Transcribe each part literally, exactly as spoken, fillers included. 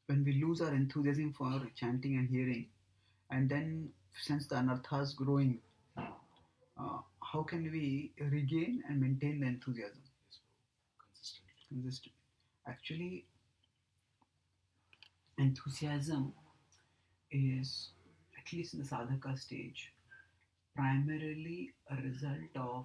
when we lose our enthusiasm for chanting and hearing, and then since the anartha is growing, uh, how can we regain and maintain the enthusiasm consistently? Actually, enthusiasm is, at least in the sadhaka stage, primarily a result of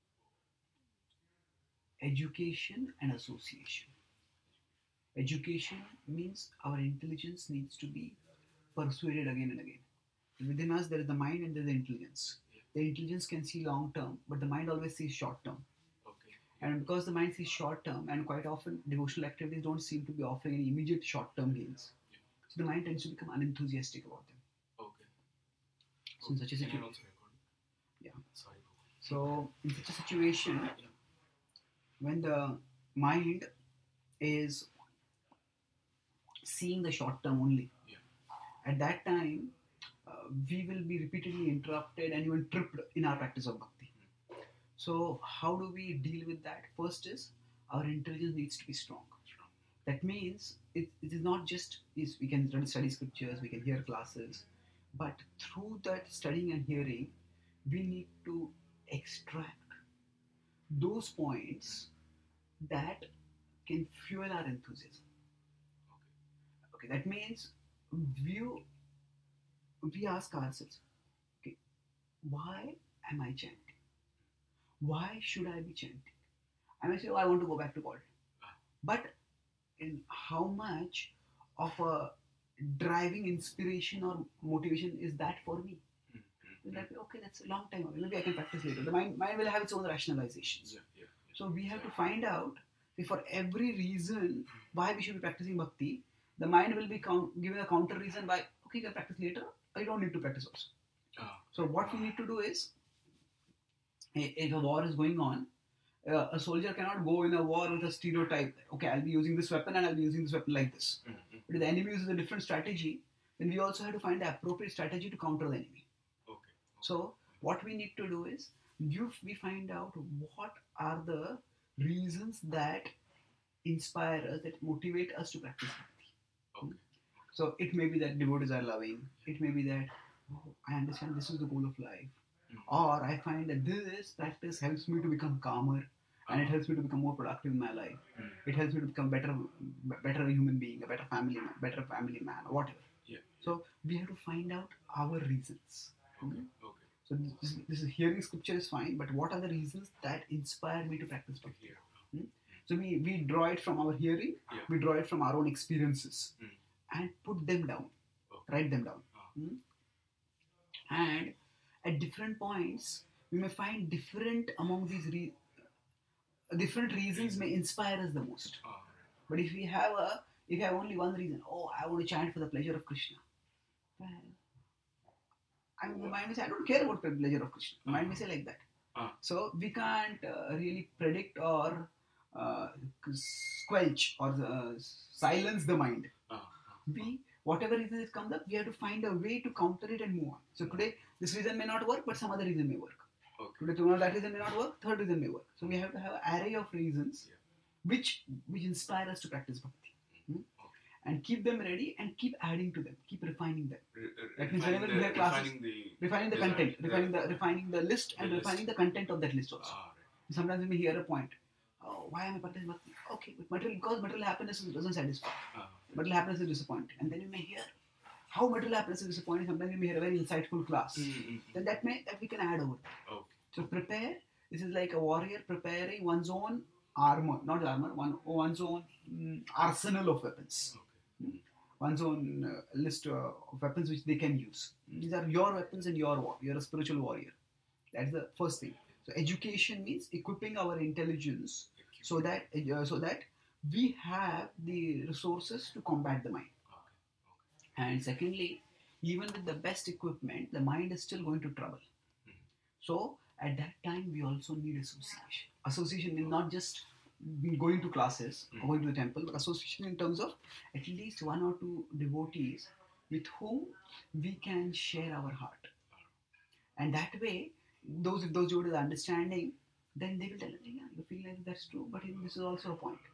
education and association. Education means our intelligence needs to be persuaded again and again. Within us, there is the mind and there is the intelligence. The intelligence can see long term, but the mind always sees short term. Okay. And because the mind sees short term, and quite often devotional activities don't seem to be offering any immediate short term gains, yeah. So the mind tends to become unenthusiastic about them. Okay. So in such a situation, yeah. Sorry. So in such a situation, when the mind is seeing the short term only, yeah. At that time, uh, we will be repeatedly interrupted and even tripped in our practice of bhakti. Mm. So, how do we deal with that? First is our intelligence needs to be strong. Strong. That means it, it is not just is we can study scriptures, we can hear classes, but through that studying and hearing, we need to extract those points that can fuel our enthusiasm. Okay, that means we we ask ourselves, okay, why am I chanting? Why should I be chanting? I may say, oh, I want to go back to God. But in how much of a driving inspiration or motivation is that for me? Will that be, okay, that's a long time away. Maybe I can practice later. The mind, mind will have its own rationalizations. Yeah, yeah, yeah. So we have to find out that for every reason why we should be practicing bhakti, the mind will be count, given a counter reason why, okay, you can practice later. I don't need to practice also. Ah. So what we need to do is, if a war is going on, uh, a soldier cannot go in a war with a stereotype. Okay, I'll be using this weapon and I'll be using this weapon like this. Mm-hmm. But if the enemy uses a different strategy, then we also have to find the appropriate strategy to counter the enemy. Okay. So what we need to do is, you, we find out what are the reasons that inspire us, that motivate us to practice bhakti. Okay. So it may be that devotees are loving. It may be that, oh, I understand this is the goal of life. Or I find that this practice helps me to become calmer, and it helps me to become more productive in my life. Mm. It helps me to become better, better human being, a better family man, better family man, or whatever. Yeah. So we have to find out our reasons. Okay. Mm. Okay. So this, this is hearing scripture is fine, but what are the reasons that inspire me to practice bhakti? Mm. So we, we draw it from our hearing, yeah. We draw it from our own experiences, mm. and put them down, okay. Write them down. Oh. Mm. And at different points, we may find different among these re- different reasons may inspire us the most. Oh, right. But if we have a, if you have only one reason, oh, I want to chant for the pleasure of Krishna. Well, I mean, the mind may say, I don't care about the pleasure of Krishna. The mind may say like that. Uh. So we can't uh, really predict or uh, squelch or uh, silence the mind. Uh. We, whatever reason it comes up, we have to find a way to counter it and move on. So today, this reason may not work, but some other reason may work. Okay. Today, tomorrow, that reason may not work, third reason may work. So we have to have an array of reasons, yeah. which which inspire us to practice bhakti. Hmm? Okay. And keep them ready and keep adding to them, keep refining them. Re- re- that means whenever we have classes, refining the, refining the content, the, refining the refining the list, and the refining list. The content of that list also. Ah, right. Sometimes we may hear a point. Oh, why am I practicing bhakti? Okay, but material, because material happiness doesn't satisfy. Ah. Material happiness is disappointing. And then you may hear how material happiness is disappointing. Sometimes you may hear a very insightful class. Mm-hmm. Then that may that we can add over. Okay. So prepare. This is like a warrior preparing one's own armor, not armor, one one's own mm, arsenal of weapons. Okay. Mm. One's own uh, list uh, of weapons which they can use. These are your weapons and your war. You're a spiritual warrior. That's the first thing. So education means equipping our intelligence so that uh, so that we have the resources to combat the mind. Okay. And secondly, even with the best equipment, the mind is still going to trouble. Mm-hmm. So at that time, we also need association. Association means not just going to classes, mm-hmm. going to the temple, but association in terms of at least one or two devotees with whom we can share our heart. And that way, those if those devotees are understanding, then they will tell us, yeah, you feel like that's true, but this is also a point.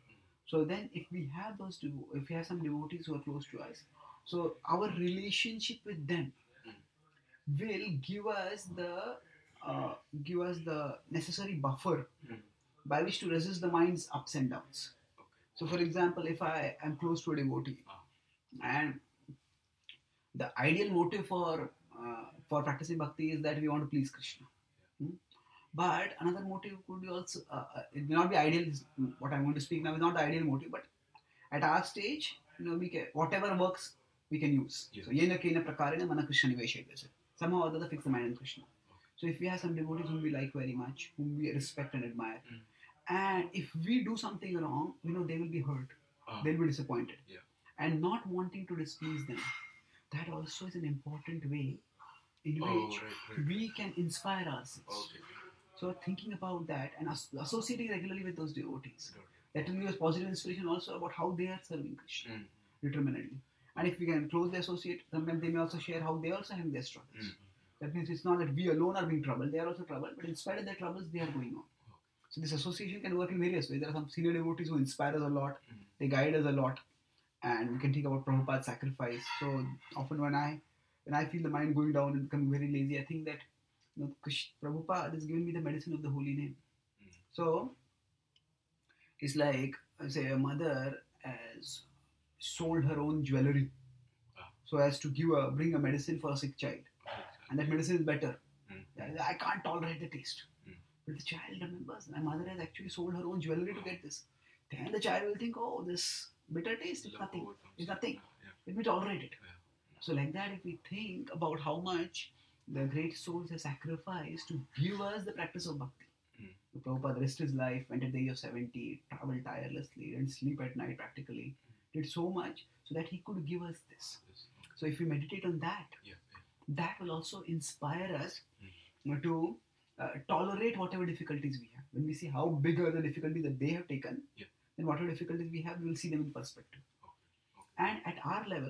So then, if we have those, devo- if we have some devotees who are close to us, so our relationship with them will give us the uh, give us the necessary buffer by which to resist the mind's ups and downs. So, for example, if I am close to a devotee, and the ideal motive for uh, for practicing bhakti is that we want to please Krishna. Hmm? But another motive could be also, uh, uh, it may not be ideal. What I'm going to speak now is not the ideal motive, but at our stage, you know, we can, whatever works, we can use. Yeah. So, yena kena prakarena mana Krishna niveshayate. Somehow or other, fix the mind on Krishna. So, if we have some devotees whom we like very much, whom we respect and admire, mm. and if we do something wrong, you know, they will be hurt, uh, they'll be disappointed, yeah. and not wanting to displease them. That also is an important way in oh, which right, right, we right. can inspire ourselves. Okay. So thinking about that and as- associating regularly with those devotees, okay. that will give us positive inspiration also about how they are serving Krishna, mm. determinedly. And if we can closely associate, sometimes they may also share how they also have their struggles. Mm. That means it's not that we alone are being troubled, they are also troubled, but in spite of their troubles, they are going on. So this association can work in various ways. There are some senior devotees who inspire us a lot, mm. they guide us a lot, and we can think about Prabhupada's sacrifice. So often when I when I feel the mind going down and becoming very lazy, I think that, you know, Krish, Prabhupada has given me the medicine of the holy name. Mm. So it's like, say, a mother has sold her own jewelry ah. so as to give a bring a medicine for a sick child, and that medicine is better. Mm. I can't tolerate the taste. Mm. But the child remembers, my mother has actually sold her own jewelry to get this. Then the child will think, oh, this bitter taste is nothing. It's nothing. Yeah. Let me tolerate it. Yeah. So like that, if we think about how much the great souls have sacrificed to give us the practice of bhakti. Mm. So Prabhupada rest his life, went at the age of seventy, traveled tirelessly, didn't sleep at night practically, mm. did so much so that he could give us this. Yes. Okay. So if we meditate on that, yeah. Yeah. that will also inspire us mm. to uh, tolerate whatever difficulties we have. When we see how big are the difficulties that they have taken, yeah. then whatever difficulties we have, we will see them in perspective. Okay. Okay. And at our level,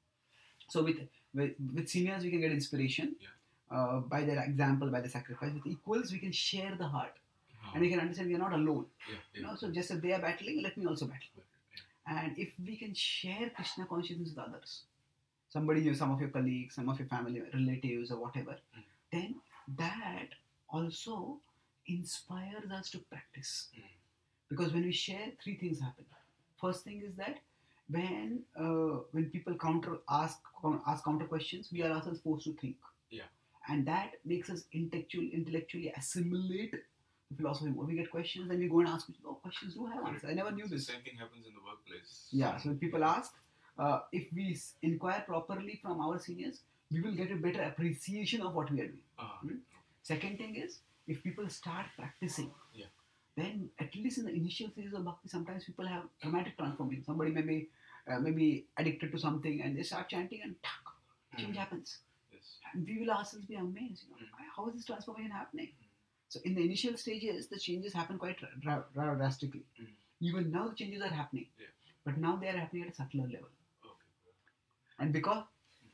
so with, with with seniors we can get inspiration, yeah. uh, by their example, by the sacrifice. With equals we can share the heart, uh-huh. and we can understand we are not alone. Yeah, yeah. You know, so just if they are battling, let me also battle. Yeah. And if we can share Krishna consciousness with others, somebody, some of your colleagues, some of your family relatives or whatever, mm. then that also inspires us to practice. Mm. Because when we share, three things happen. First thing is that when uh, when people counter ask ask counter questions, we are ourselves forced to think. Yeah. And that makes us intellectual, intellectually assimilate the philosophy more. We get questions and we go and ask, oh, questions do have answers. I never knew this. The same thing happens in the workplace. Yeah, so when people yeah. ask, uh, if we inquire properly from our seniors, we will get a better appreciation of what we are doing. Uh-huh. Hmm? Second thing is, if people start practicing, yeah. then at least in the initial phases of bhakti, sometimes people have dramatic transformation. Somebody may be, uh, may be addicted to something and they start chanting and tuk, change mm. happens. Yes. And we will ourselves be amazed. You know, mm. how is this transformation happening? Mm. So in the initial stages, the changes happen quite ra- ra- drastically. Mm. Even now the changes are happening. Yeah. But now they are happening at a subtler level. Okay. And because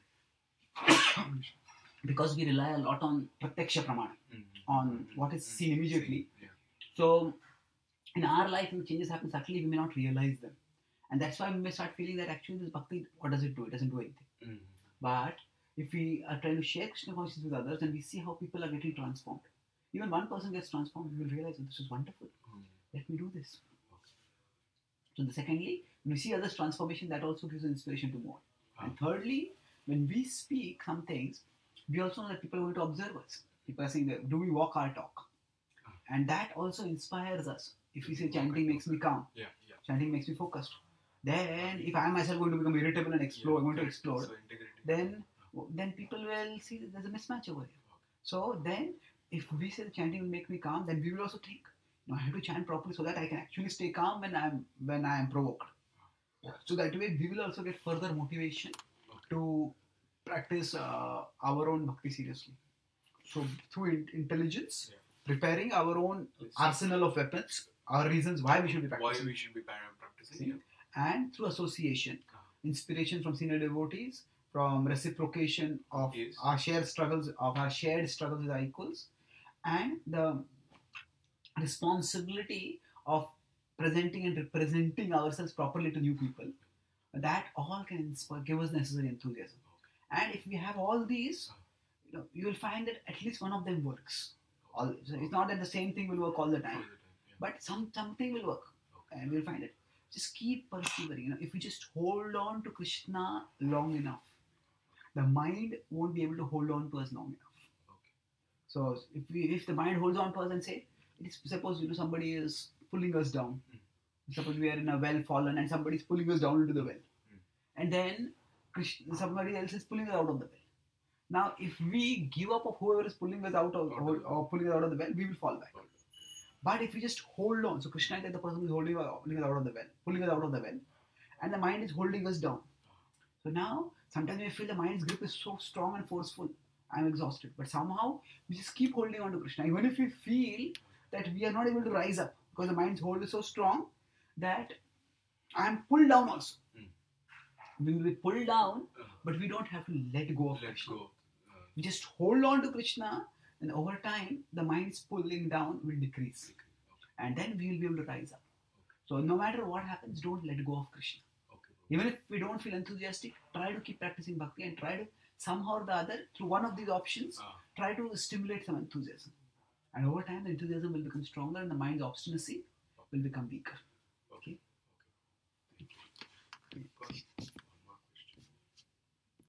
mm. because we rely a lot on pratyaksha pramana, mm. on what is seen immediately. Yeah. So in our life, when changes happen subtly, we may not realize them. And that's why we may start feeling that actually this bhakti, what does it do? It doesn't do anything. Mm. But if we are trying to share Krishna consciousness with others and we see how people are getting transformed, even one person gets transformed, we will realize that this is wonderful. Mm. Let me do this. Okay. So the secondly, when we see others' transformation, that also gives us inspiration to more. Ah. And thirdly, when we speak some things, we also know that people are going to observe us. People are saying, that, do we walk our talk? Ah. And that also inspires us. If we say chanting makes me calm, yeah, yeah. chanting makes me focused, then if I am myself going to become irritable and explode, yeah, going to explode, so then then people will see that there's a mismatch over here. Okay. So then, if we say the chanting will make me calm, then we will also think, no, I have to chant properly so that I can actually stay calm when I am when I am provoked. Yeah. So that way, we will also get further motivation okay. to practice uh, our own bhakti seriously. So through in- intelligence, yeah. preparing our own yes. arsenal of weapons, our reasons why we should be practicing. Why we should be practicing. Yeah. And through association, uh-huh. inspiration from senior devotees, from reciprocation of yes. our shared struggles, of our shared struggles with our equals, and the responsibility of presenting and representing ourselves properly to new people, that all can inspire, give us necessary enthusiasm. And if we have all these, you know, you will find that at least one of them works. All, so it's not that the same thing will work all the All time, the time. Yeah. but some something will work, Okay. and we'll find it. Just keep persevering. You know, if we just hold on to Krishna long enough, the mind won't be able to hold on to us long enough. Okay. So if we, if the mind holds on to us and say, it is, suppose you know somebody is pulling us down. Suppose we are in a well fallen and somebody is pulling us down into the well, and then Krishna, somebody else is pulling us out of the well. Now, if we give up of whoever is pulling us out of or, or pulling us out of the well, we will fall back. But if we just hold on, so Krishna is like the person who is holding us out of the well, pulling us out of the well, and the mind is holding us down. So now, sometimes we feel the mind's grip is so strong and forceful. I'm exhausted. But somehow, we just keep holding on to Krishna. Even if we feel that we are not able to rise up, because the mind's hold is so strong that I'm pulled down also. Mm. We will be pulled down, Uh, but we don't have to let go of let Krishna. go. Uh, We just hold on to Krishna, and over time, the mind's pulling down will decrease. okay. And then we will be able to rise up. So no matter what happens, don't let go of Krishna. Okay. Even if we don't feel enthusiastic, try to keep practicing bhakti and try to somehow or the other, through one of these options, Ah. try to stimulate some enthusiasm. And over time, the enthusiasm will become stronger and the mind's obstinacy will become weaker. Okay. Okay? Okay. Got it.